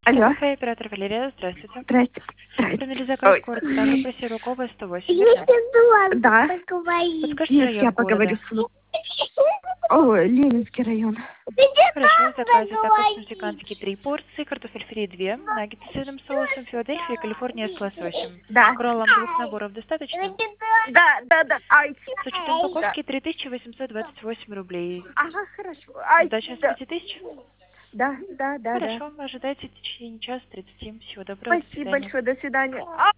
Алло. Кафе, оператор Валерия, здравствуйте. Здрасте. Здрасте. Приняли заказ Ой. город Ставрополь, Сирокова, 108, верно? Да. Подскажите Нет, район я поговорю города. с ним. Ой, Ленинский район. Хорошо, в заказе також мексиканские 3 порции, картофель фри 2, наггетсы с сырным соусом, Филадельфия, Калифорния с лососем. Да. Кроллам 2 наборов достаточно? Да. Ай. С учетом Да. упаковки 3828 рублей. Ага, хорошо. Ай, Сдача с да. 5000? Да. Хорошо, ожидайте в течение часа 30. Всего доброго, до Спасибо свидания. большое. До свидания.